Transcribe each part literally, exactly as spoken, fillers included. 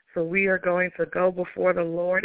So we are going to go before the Lord.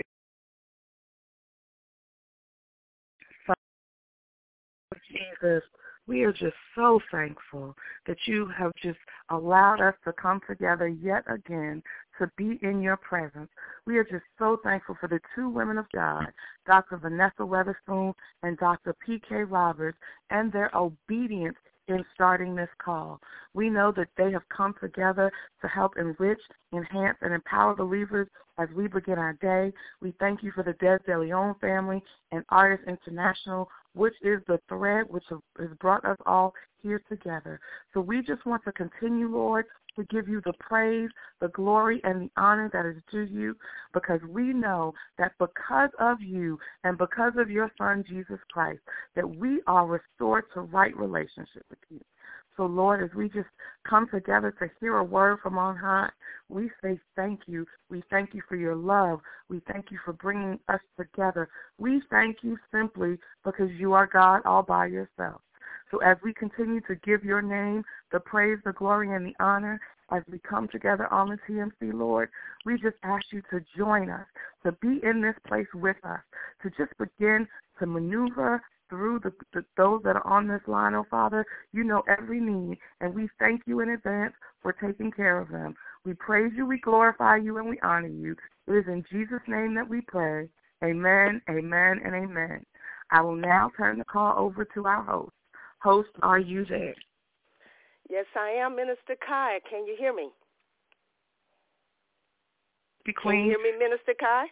Father Jesus, we are just so thankful that you have just allowed us to come together yet again to be in your presence. We are just so thankful for the two women of God, Doctor Vanessa Weatherspoon and Doctor P K Roberts, and their obedience in starting this call. We know that they have come together to help enrich, enhance, and empower believers as we begin our day. We thank you for the Des De Leon family and Artists International, which is the thread which has brought us all here together. So we just want to continue, Lord, to give you the praise, the glory, and the honor that is due you, because we know that because of you and because of your Son, Jesus Christ, that we are restored to right relationship with you. So, Lord, as we just come together to hear a word from on high, we say thank you. We thank you for your love. We thank you for bringing us together. We thank you simply because you are God all by yourself. So as we continue to give your name the praise, the glory, and the honor, as we come together on the T M C, Lord, we just ask you to join us, to be in this place with us, to just begin to maneuver through the, the, those that are on this line, oh Father. You know every need, and we thank you in advance for taking care of them. We praise you, we glorify you, and we honor you. It is in Jesus' name that we pray. Amen, amen, and amen. I will now turn the call over to our host. Host, are you there? Yes, I am, Minister Kai. Can you hear me? Be Can you hear me, Minister Kai?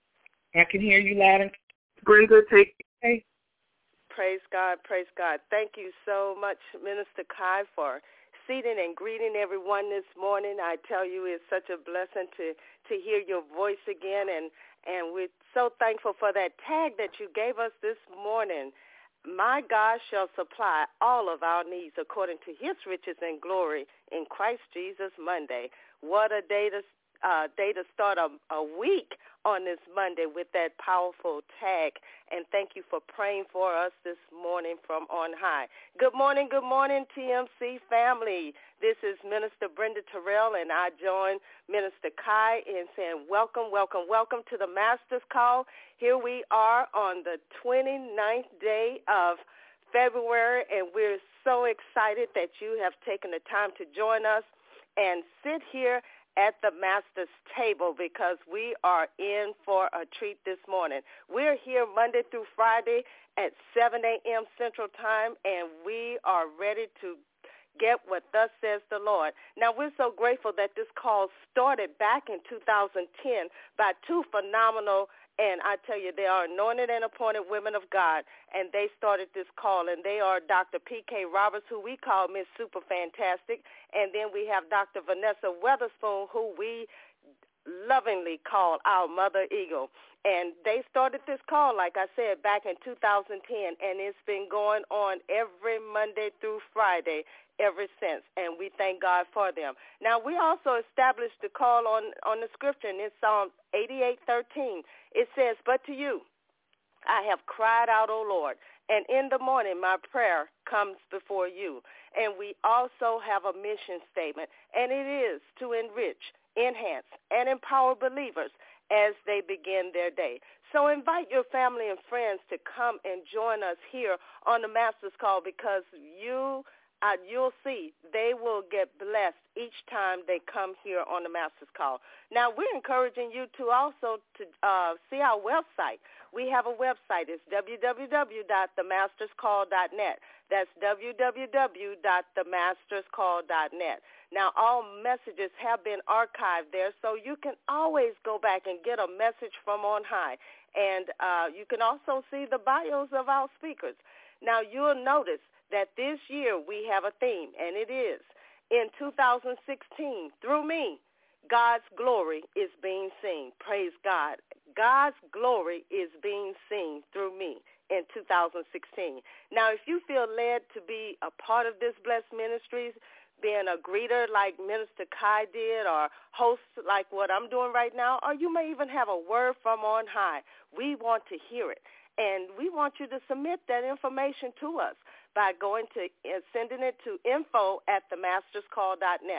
I can hear you loud and Brenda, take it. Praise God, praise God. Thank you so much, Minister Kai, for seating and greeting everyone this morning. I tell you, it's such a blessing to, to hear your voice again, and, and we're so thankful for that tag that you gave us this morning. My God shall supply all of our needs according to his riches and glory in Christ Jesus Monday. What a day to, uh, day to start a, a week on this Monday with that powerful tag. And thank you for praying for us this morning from on high. Good morning, good morning, T M C family. This is Minister Brenda Terrell, and I join Minister Kai in saying welcome, welcome, welcome to the Master's Call. Here we are on the twenty-ninth day of February, and we're so excited that you have taken the time to join us and sit here at the Master's table, because we are in for a treat this morning. We're here Monday through Friday at seven a.m. Central Time, and we are ready to get what thus says the Lord. Now, we're so grateful that this call started back in two thousand ten by two phenomenal, and I tell you, they are anointed and appointed women of God, and they started this call, and they are Doctor P K Roberts, who we call Miss Super Fantastic, and then we have Doctor Vanessa Weatherspoon, who we lovingly call our Mother Eagle. And they started this call, like I said, back in two thousand ten, and it's been going on every Monday through Friday ever since, and we thank God for them. Now, we also established the call on, on the scripture, and it's Psalm eighty-eight thirteen. It says, "But to you I have cried out, O Lord, and in the morning my prayer comes before you." And we also have a mission statement, and it is to enrich, enhance, and empower believers as they begin their day. So invite your family and friends to come and join us here on the Master's Call, because you Uh, you'll see they will get blessed each time they come here on the Master's Call. Now, we're encouraging you to also to uh, see our website. We have a website. It's w w w dot the masters call dot net. That's w w w dot the masters call dot net. Now, all messages have been archived there, so you can always go back and get a message from on high. And uh, you can also see the bios of our speakers. Now, you'll notice that this year we have a theme, and it is, in two thousand sixteen, through me, God's glory is being seen. Praise God. God's glory is being seen through me in two thousand sixteen. Now, if you feel led to be a part of this blessed ministries, being a greeter like Minister Kai did, or host like what I'm doing right now, or you may even have a word from on high, we want to hear it. And we want you to submit that information to us by going to uh, sending it to info at the masters call dot net.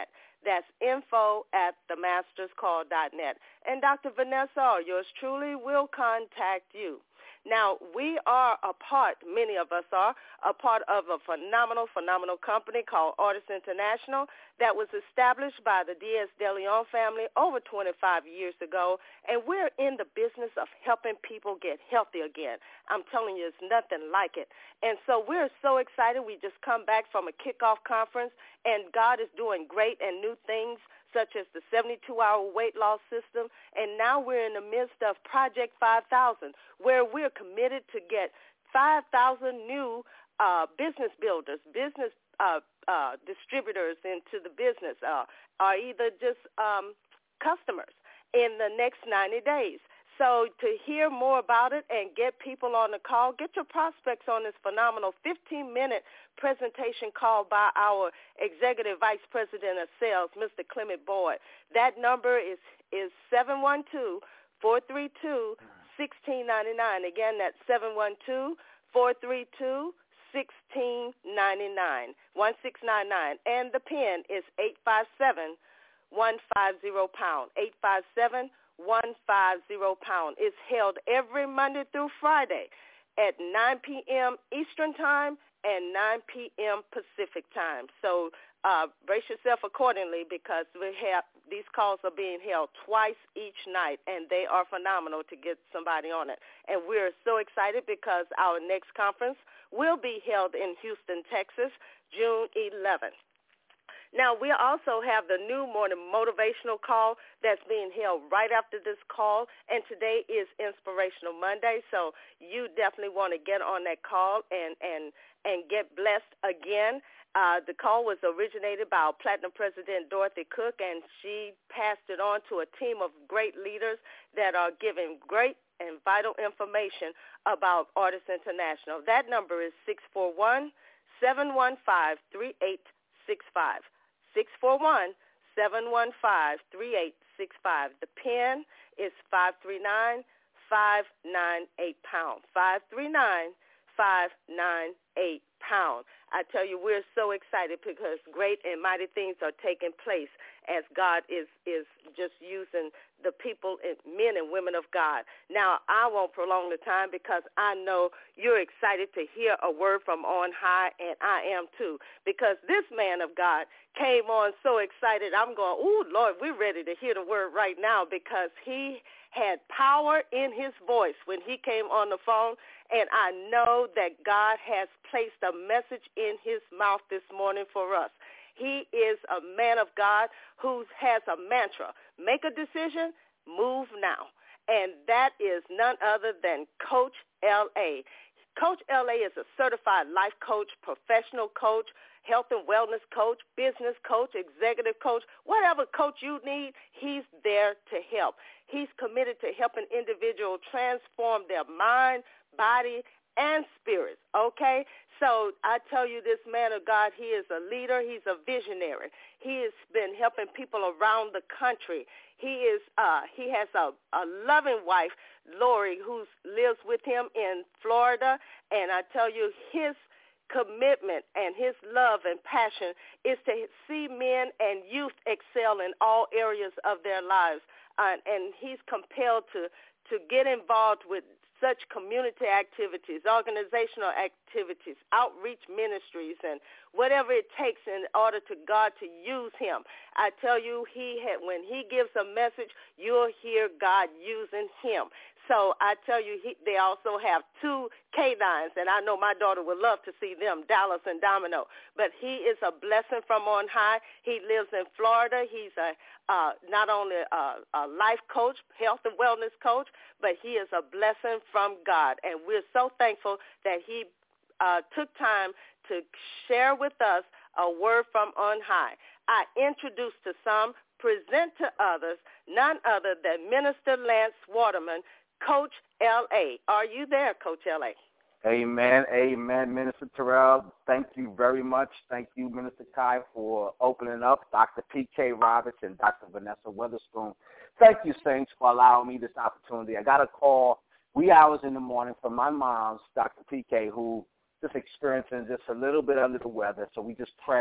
That's info at the masters call dot net. And Doctor Vanessa, yours truly, will contact you. Now, we are a part, many of us are, a part of a phenomenal, phenomenal company called Artists International that was established by the Diaz de Leon family over twenty-five years ago, and we're in the business of helping people get healthy again. I'm telling you, it's nothing like it. And so we're so excited. We just come back from a kickoff conference, and God is doing great and new things, such as the seventy-two hour weight loss system, and now we're in the midst of Project five thousand, where we're committed to get five thousand new uh, business builders, business uh, uh, distributors into the business, uh, or either just um, customers in the next ninety days. So to hear more about it and get people on the call, get your prospects on this phenomenal fifteen-minute presentation called by our Executive Vice President of Sales, Mister Clement Boyd. That number is is seven one two, four three two, one six nine nine. Again, that's seven one two, four three two, one six nine nine, one six nine nine. And the PIN is eight five seven, one five zero pound, eight five seven, one five zero pound. It's held every Monday through Friday at nine p.m. Eastern Time and nine p.m. Pacific Time. So uh, brace yourself accordingly, because we have these calls are being held twice each night, and they are phenomenal to get somebody on it. And we're so excited because our next conference will be held in Houston, Texas, June eleventh. Now, we also have the new morning motivational call that's being held right after this call, and today is Inspirational Monday, so you definitely want to get on that call and, and, and get blessed again. Uh, the call was originated by our Platinum President, Dorothy Cook, and she passed it on to a team of great leaders that are giving great and vital information about Artists International. That number is six four one, seven one five, three eight six five. six four one, seven one five, three eight six five. The PIN is five three nine, five nine eight pound. five three nine, five nine eight pound. I tell you, we're so excited because great and mighty things are taking place as God is, is just using the people, men and women of God. Now, I won't prolong the time because I know you're excited to hear a word from on high, and I am too, because this man of God came on so excited. I'm going, ooh, Lord, we're ready to hear the word right now, because he had power in his voice when he came on the phone, and I know that God has placed a message in his mouth this morning for us. He is a man of God who has a mantra: make a decision, move now. And that is none other than Coach L A. Coach L A is a certified life coach, professional coach, health and wellness coach, business coach, executive coach, whatever coach you need, he's there to help. He's committed to helping individuals transform their mind, body, and spirit, okay? So I tell you, this man of God, he is a leader. He's a visionary. He has been helping people around the country. He is. Uh, he has a, a loving wife, Lori, who lives with him in Florida, and I tell you, his commitment and his love and passion is to see men and youth excel in all areas of their lives. Uh, and he's compelled to, to get involved with such community activities, organizational activities, outreach ministries, and whatever it takes in order to God to use him. I tell you, he had, when he gives a message, you'll hear God using him. So I tell you, he, they also have two canines, and I know my daughter would love to see them, Dallas and Domino. But he is a blessing from on high. He lives in Florida. He's a uh, not only a, a life coach, health and wellness coach, but he is a blessing from God. And we're so thankful that he uh, took time to share with us a word from on high. I introduce to some, present to others, none other than Minister Lance Waterman, Coach L A. Are you there, Coach L A? Amen, amen, Minister Terrell. Thank you very much. Thank you, Minister Kai, for opening up. Doctor P K Roberts and Doctor Vanessa Witherspoon. Thank you, Saints, for allowing me this opportunity. I got a call wee hours in the morning from my mom's, Doctor P K, who just experiencing just a little bit under the weather. So we just pray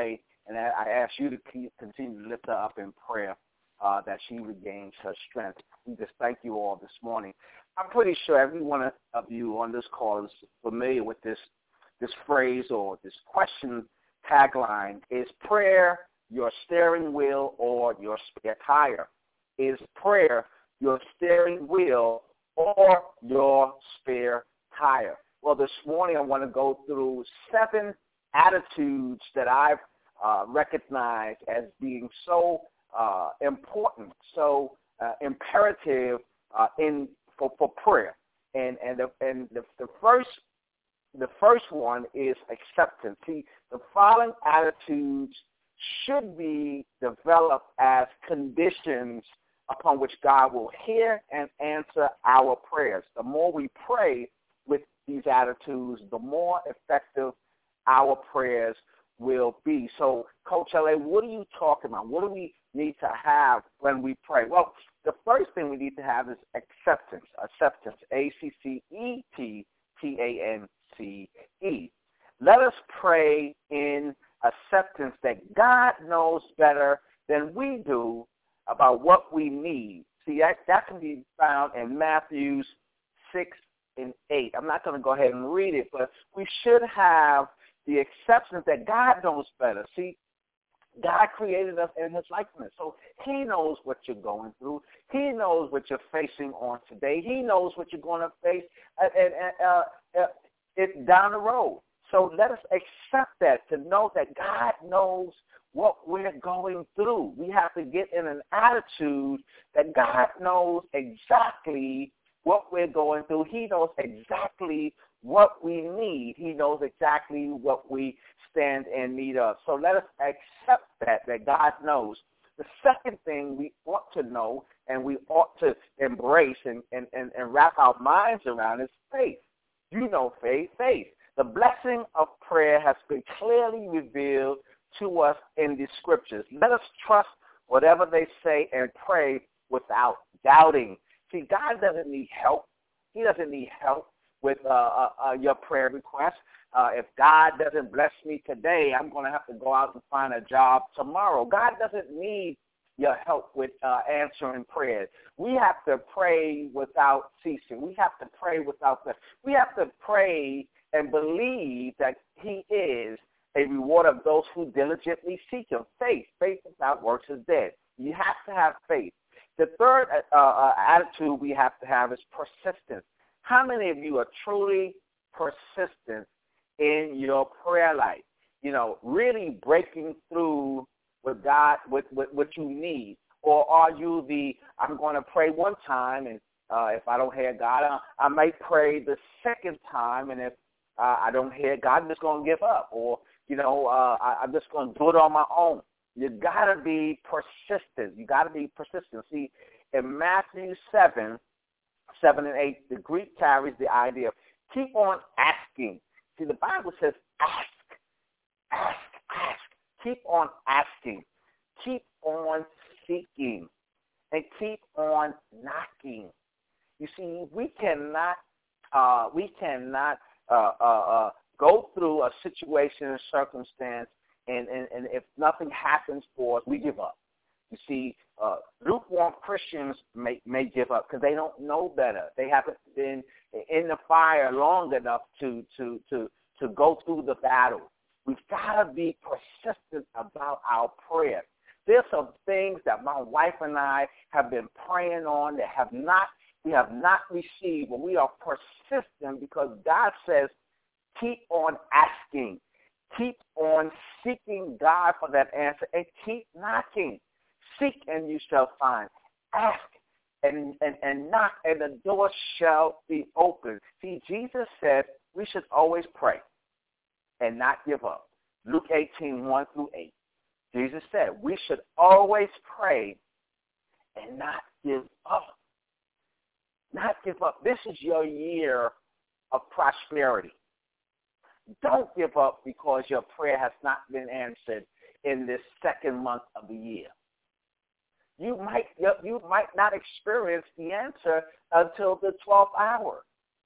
And I ask you to keep, continue to lift her up in prayer uh, that she regains her strength. We just thank you all this morning. I'm pretty sure every one of you on this call is familiar with this this phrase or this question tagline: is prayer your steering wheel or your spare tire? Is prayer your steering wheel or your spare tire? Well, this morning I want to go through seven attitudes that I've uh, recognized as being so uh, important, so uh, imperative uh, in for, for prayer. And and the, and the, the first the first one is acceptance. See, the following attitudes should be developed as conditions upon which God will hear and answer our prayers. The more we pray with these attitudes, the more effective our prayers will be. So, Coach L A, what are you talking about? What do we need to have when we pray? Well, the first thing we need to have is acceptance. Acceptance, A C C E T T A N C E. Let us pray in acceptance that God knows better than we do about what we need. See, that, that can be found in Matthew six and eight. I'm not going to go ahead and read it, but we should have the acceptance that God knows better. See, God created us in his likeness, so he knows what you're going through. He knows what you're facing on today. He knows what you're going to face uh, uh, uh, it down the road. So let us accept that, to know that God knows what we're going through. We have to get in an attitude that God knows exactly what we're going through. He knows exactly what we need. He knows exactly what we stand in need of. So let us accept that, that God knows. The second thing we ought to know and we ought to embrace and, and, and, and wrap our minds around is faith. You know faith, faith. The blessing of prayer has been clearly revealed to us in the scriptures. Let us trust whatever they say and pray without doubting. See, God doesn't need help. He doesn't need help with uh, uh, uh, your prayer request. Uh, if God doesn't bless me today, I'm going to have to go out and find a job tomorrow. God doesn't need your help with uh, answering prayers. We have to pray without ceasing. We have to pray without ceasing. We have to pray and believe that he is a reward of those who diligently seek him. Faith. Faith without works is dead. You have to have faith. The third uh, uh, attitude we have to have is persistence. How many of you are truly persistent in your prayer life? You know, really breaking through with God, with, with what you need? Or are you the, I'm going to pray one time, and uh, if I don't hear God, I, I might pray the second time, and if uh, I don't hear God, I'm just going to give up. Or, you know, uh, I, I'm just going to do it on my own. You got to be persistent. You got to be persistent. See, in Matthew seven, seven and eight, the Greek carries the idea of keep on asking. See, the Bible says ask, ask, ask. Keep on asking. Keep on seeking. And keep on knocking. You see, we cannot, uh, we cannot uh, uh, uh, go through a situation or circumstance, and, and, and if nothing happens for us, we give up. You see, uh, lukewarm Christians may, may give up because they don't know better. They haven't been in the fire long enough to, to, to, to go through the battle. We've got to be persistent about our prayer. There's some things that my wife and I have been praying on that have not we have not received, but we are persistent because God says, keep on asking. Keep on seeking God for that answer, and keep knocking. Seek and you shall find. Ask and, and, and knock, and the door shall be open. See, Jesus said we should always pray and not give up. Luke eighteen, one through eight. Jesus said we should always pray and not give up. Not give up. This is your year of prosperity. Don't give up because your prayer has not been answered in this second month of the year. You might you might not experience the answer until the twelfth hour.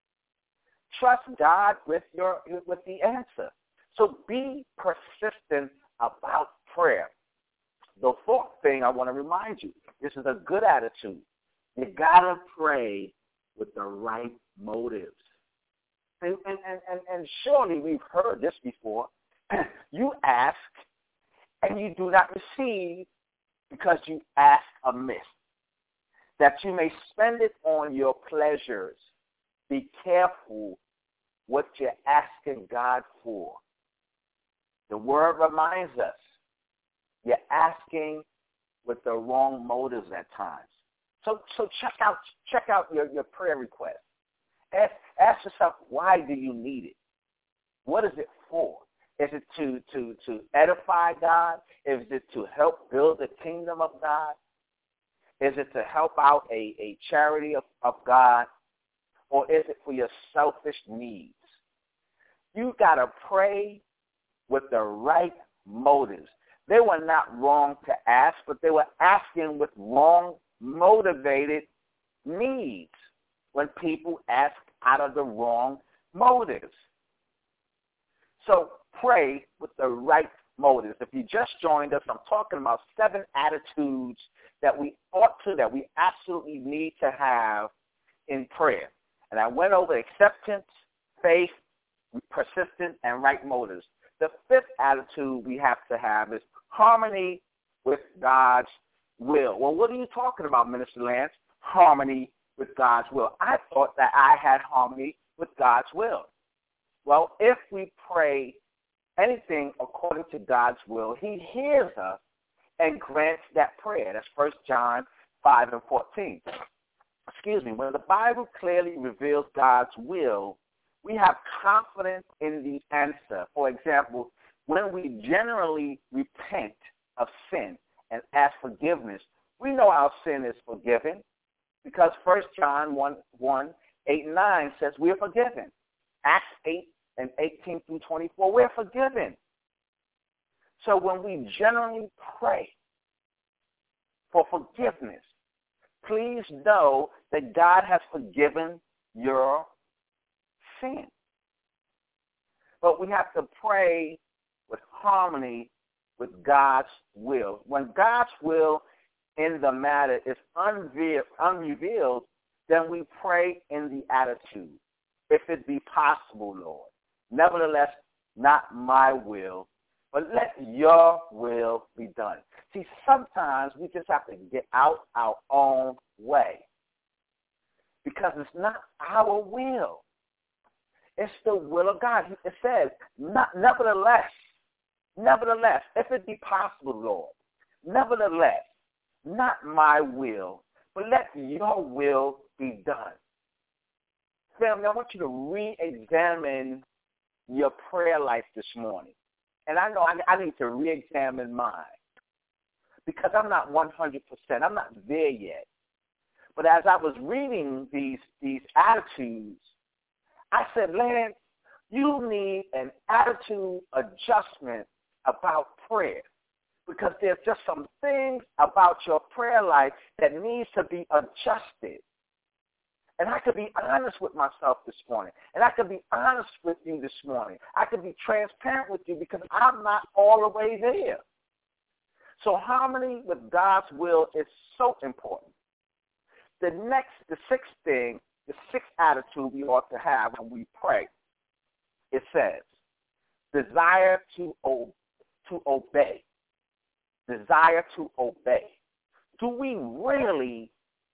Trust God with your with the answer. So be persistent about prayer. The fourth thing I want to remind you, this is a good attitude. You got to pray with the right motives. And, and, and, and surely we've heard this before. You ask and you do not receive because you ask amiss, that you may spend it on your pleasures. Be careful what you're asking God for. The word reminds us you're asking with the wrong motives at times. So so check out check out your, your prayer request. Ask, ask yourself, why do you need it? What is it for? Is it to, to, to edify God? Is it to help build the kingdom of God? Is it to help out a, a charity of, of God? Or is it for your selfish needs? You got to pray with the right motives. They were not wrong to ask, but they were asking with wrong motivated needs when people ask out of the wrong motives. So pray with the right motives. If you just joined us, I'm talking about seven attitudes that we ought to, that we absolutely need to have in prayer. And I went over acceptance, faith, persistence, and right motives. The fifth attitude we have to have is harmony with God's will. Well, what are you talking about, Minister Lance? Harmony with God's will. I thought that I had harmony with God's will. Well, if we pray anything according to God's will, he hears us and grants that prayer. That's First John five and fourteen. Excuse me. When the Bible clearly reveals God's will, we have confidence in the answer. For example, when we generally repent of sin and ask forgiveness, we know our sin is forgiven because First John one, one, eight and nine says we're forgiven. Acts eight and eighteen through twenty-four, we're forgiven. So when we generally pray for forgiveness, please know that God has forgiven your sin. But we have to pray with harmony with God's will. When God's will in the matter is unveiled, unrevealed, then we pray in the attitude, if it be possible, Lord. Nevertheless, not my will, but let your will be done. See, sometimes we just have to get out our own way because it's not our will. It's the will of God. It says, not, nevertheless, nevertheless, if it be possible, Lord, nevertheless, not my will, but let your will be done. Family, I want you to re-examine your prayer life this morning. And I know I, I need to re-examine mine because I'm not one hundred percent. I'm not there yet. But as I was reading these, these attitudes, I said, Lance, you need an attitude adjustment about prayer because there's just some things about your prayer life that needs to be adjusted. And I could be honest with myself this morning. And I could be honest with you this morning. I could be transparent with you because I'm not all the way there. So harmony with God's will is so important. The next, the sixth thing, the sixth attitude we ought to have when we pray, it says, desire to, o- to obey. Desire to obey. Do we really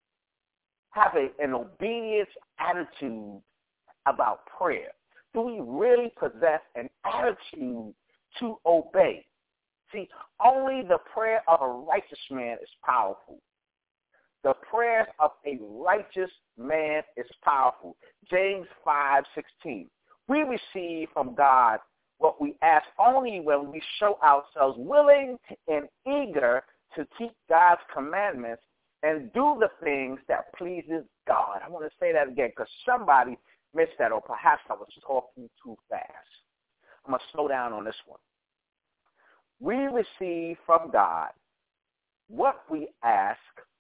have a, an obedience attitude about prayer? Do we really possess an attitude to obey? See, only the prayer of a righteous man is powerful. The prayers of a righteous man is powerful. James five sixteen. We receive from God what we ask only when we show ourselves willing and eager to keep God's commandments and do the things that pleases God. I want to say that again because somebody missed that, or perhaps I was talking too fast. I'm going to slow down on this one. We receive from God what we ask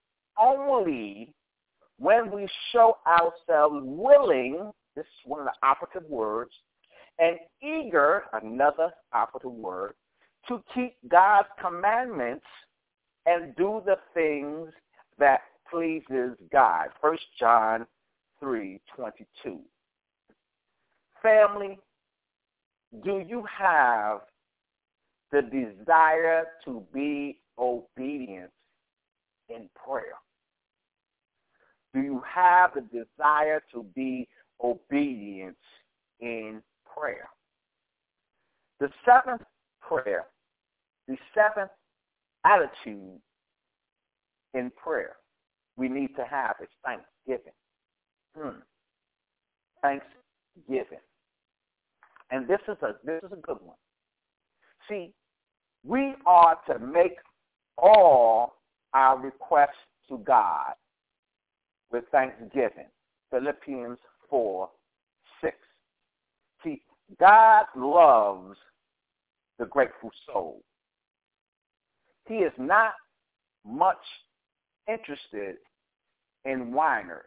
only when we show ourselves willing, this is one of the operative words, and eager, another operative word, to keep God's commandments and do the things that pleases God. First John three twenty-two. Family, do you have the desire to be obedient in prayer? Do you have the desire to be obedient in prayer? The seventh prayer, the seventh attitude in prayer we need to have is thanksgiving. Hmm. Thanksgiving. And this is a this is a good one. See, we are to make all our requests to God with thanksgiving. Philippians four six. See, God loves the grateful soul. He is not much interested in whiners.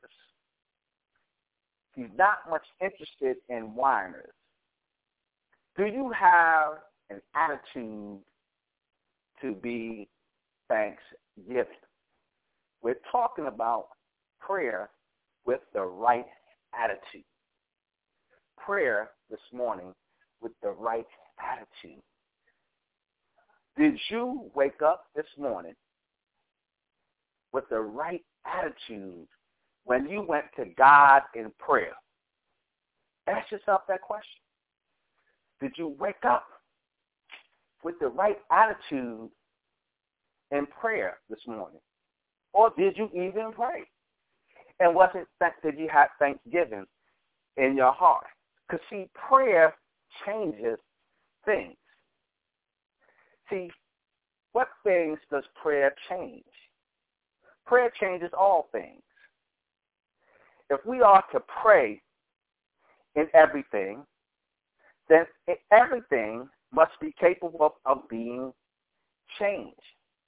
He's not much interested in whiners. Do you have an attitude to be thanksgiving? We're talking about prayer with the right attitude. Prayer this morning with the right attitude. Did you wake up this morning with the right attitude when you went to God in prayer? Ask yourself that question. Did you wake up with the right attitude in prayer this morning? Or did you even pray? And was it that did you have thanksgiving in your heart? Because, see, prayer changes things. See, what things does prayer change? Prayer changes all things. If we are to pray in everything, then everything must be capable of, of being changed.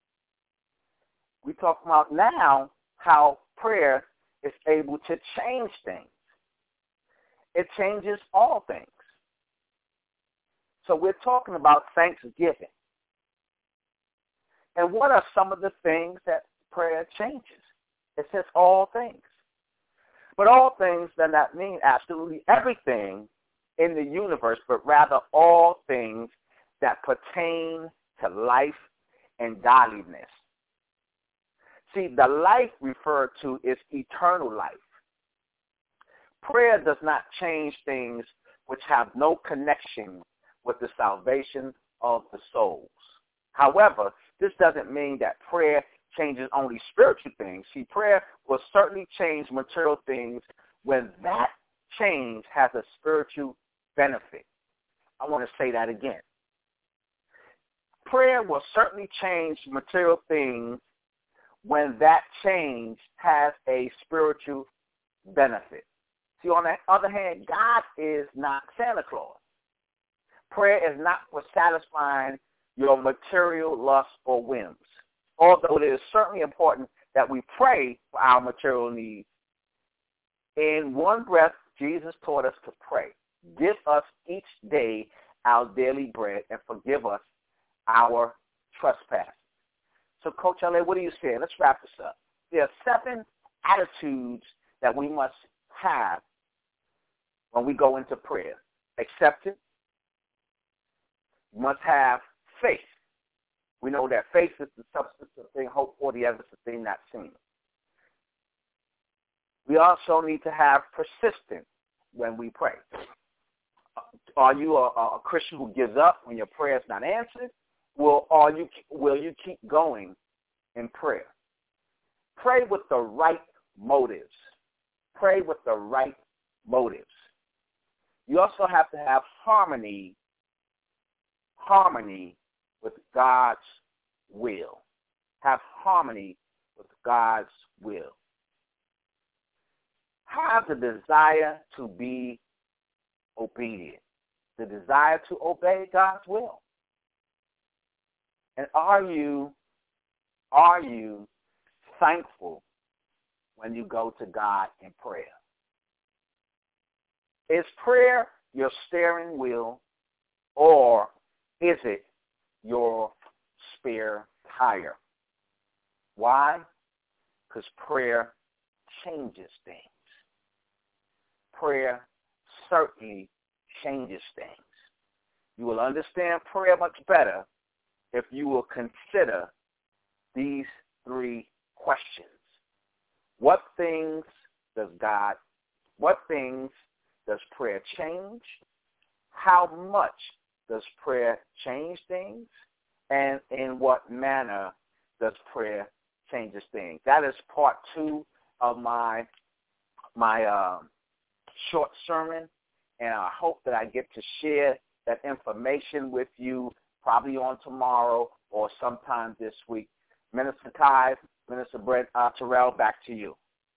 We talk about now how prayer is able to change things. It changes all things. So we're talking about thanksgiving. And what are some of the things that prayer changes? It says all things. But all things does not mean absolutely everything in the universe, but rather all things that pertain to life and godliness. See, the life referred to is eternal life. Prayer does not change things which have no connection with the salvation of the souls. However, this doesn't mean that prayer changes only spiritual things. See, prayer will certainly change material things when that change has a spiritual benefit. I want to say that again. Prayer will certainly change material things when that change has a spiritual benefit. See, on the other hand, God is not Santa Claus. Prayer is not for satisfying your material lusts or whims. Although it is certainly important that we pray for our material needs. In one breath, Jesus taught us to pray. Give us each day our daily bread and forgive us our trespasses. So, Coach L A, what are you saying? Let's wrap this up. There are seven attitudes that we must have when we go into prayer. Acceptance. You must have faith. We know that faith is the substance of things hoped for, the evidence of things not seen. We also need to have persistence when we pray. Are you a, a Christian who gives up when your prayer is not answered? Will, are you, will you keep going in prayer? Pray with the right motives. Pray with the right motives. You also have to have harmony, harmony with God's will. Have harmony with God's will. Have the desire to be obedient, the desire to obey God's will. And are you, are you thankful when you go to God in prayer? Is prayer your steering wheel, or is it your spare tire. Why? Because prayer changes things. Prayer certainly changes things. You will understand prayer much better if you will consider these three questions. What things does God, what things does prayer change? How much does prayer change things? And in what manner does prayer change things? That is part two of my my uh, short sermon, and I hope that I get to share that information with you probably on tomorrow or sometime this week. Minister Kai, Minister Brett uh, Terrell, back to you.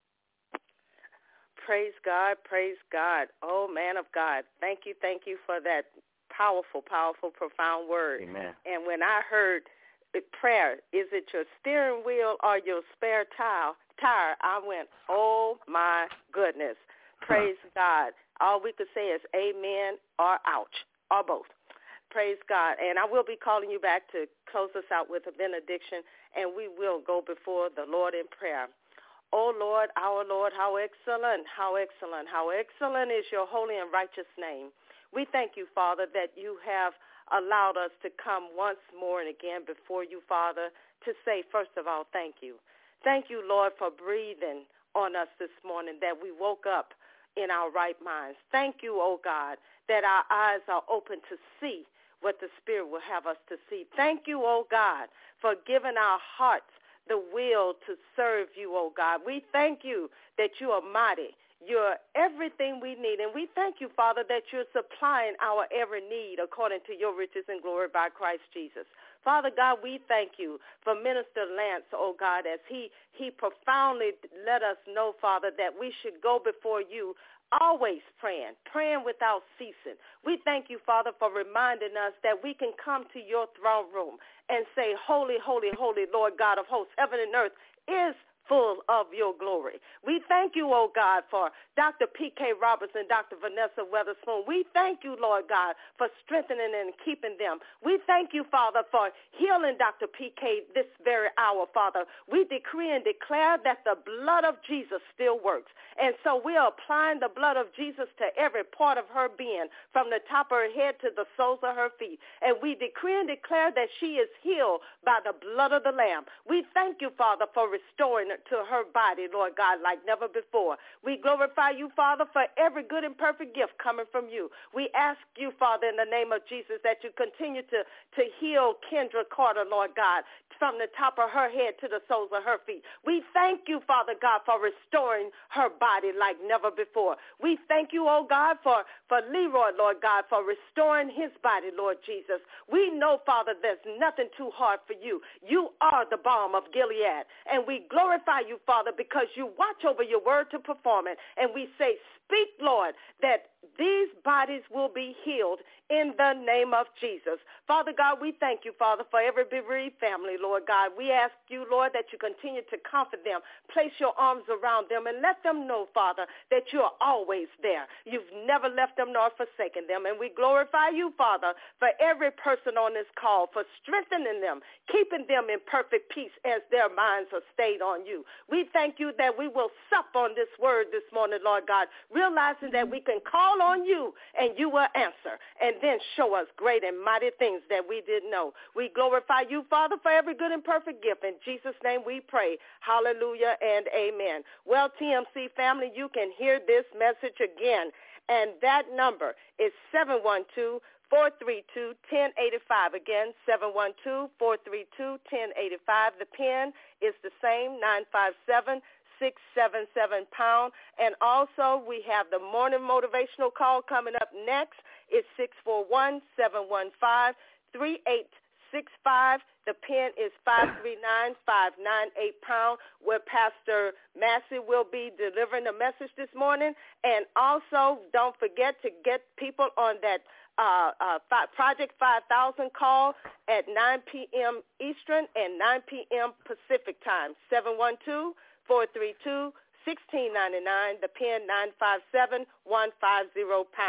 Praise God, praise God. Oh, man of God, thank you, thank you for that powerful, powerful, profound word. Amen. And when I heard prayer, is it your steering wheel or your spare tire, tire, I went, oh, my goodness. Praise God. All we could say is amen or ouch, or both. Praise God. And I will be calling you back to close us out with a benediction, and we will go before the Lord in prayer. Oh, Lord, our Lord, how excellent, how excellent, how excellent is your holy and righteous name. We thank you, Father, that you have allowed us to come once more and again before you, Father, to say, first of all, thank you. Thank you, Lord, for breathing on us this morning, that we woke up in our right minds. Thank you, oh God, that our eyes are open to see what the Spirit will have us to see. Thank you, oh God, for giving our hearts the will to serve you, oh God. We thank you that you are mighty. You're everything we need. And we thank you, Father, that you're supplying our every need according to your riches and glory by Christ Jesus. Father God, we thank you for Minister Lance, oh God, as he, he profoundly let us know, Father, that we should go before you always praying, praying without ceasing. We thank you, Father, for reminding us that we can come to your throne room and say, holy, holy, holy, Lord God of hosts, heaven and earth is full of your glory. We thank you, oh God, for Doctor P K Robertson, Doctor Vanessa Weatherspoon. We thank you, Lord God, for strengthening and keeping them. We thank you, Father, for healing Doctor P K this very hour, Father. We decree and declare that the blood of Jesus still works. And so we are applying the blood of Jesus to every part of her being, from the top of her head to the soles of her feet. And we decree and declare that she is healed by the blood of the Lamb. We thank you, Father, for restoring to her body, Lord God, like never before. We glorify you, Father, for every good and perfect gift coming from you. We ask you, Father, in the name of Jesus, that you continue to, to heal Kendra Carter, Lord God, from the top of her head to the soles of her feet. We thank you, Father God, for restoring her body like never before. We thank you, oh God, for, for Leroy, Lord God, for restoring his body, Lord Jesus. We know, Father, there's nothing too hard for you. You are the balm of Gilead, and we glorify you, Father, because you watch over your word to perform it. And we say, speak, Lord, that these bodies will be healed in the name of Jesus. Father God, we thank you, Father, for every bereaved family, Lord God. We ask you, Lord, that you continue to comfort them, place your arms around them, and let them know, Father, that you are always there. You've never left them nor forsaken them. And we glorify you, Father, for every person on this call, for strengthening them, keeping them in perfect peace as their minds are stayed on you. We thank you that we will sup on this word this morning, Lord God, realizing that we can call on you and you will answer, and then show us great and mighty things that we didn't know. We glorify you, Father, for every good and perfect gift. In Jesus' name we pray. Hallelujah and amen. Well, T M C family, you can hear this message again, and that number is seven one two, four three two, one zero eight five. Again, seven one two, four three two, one zero eight five. The PIN is the same, nine five seven, six seven seven pound. And also we have the morning motivational call coming up next. It's six four one, seven one five, three eight six five. The PIN is five three nine, five nine eight pound, where Pastor Massey will be delivering a message this morning. And also don't forget to get people on that Uh, uh, Project five thousand call at nine p.m. Eastern and nine p.m. Pacific time, seven one two, four three two, one six nine nine, the PIN nine five seven, one five zero pound.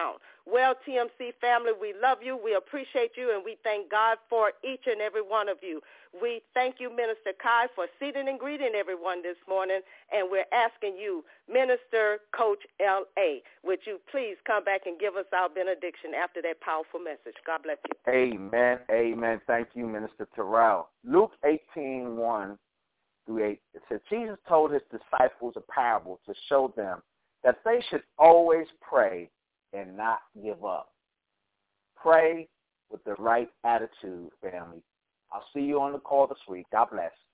Well, T M C family, we love you, we appreciate you, and we thank God for each and every one of you. We thank you, Minister Kai, for seating and greeting everyone this morning, and we're asking you, Minister Coach L A, would you please come back and give us our benediction after that powerful message? God bless you. Amen, amen. Thank you, Minister Terrell. Luke eighteen, one through eight, it says, Jesus told his disciples a parable to show them that they should always pray and not give up. Pray with the right attitude, family. I'll see you on the call this week. God bless.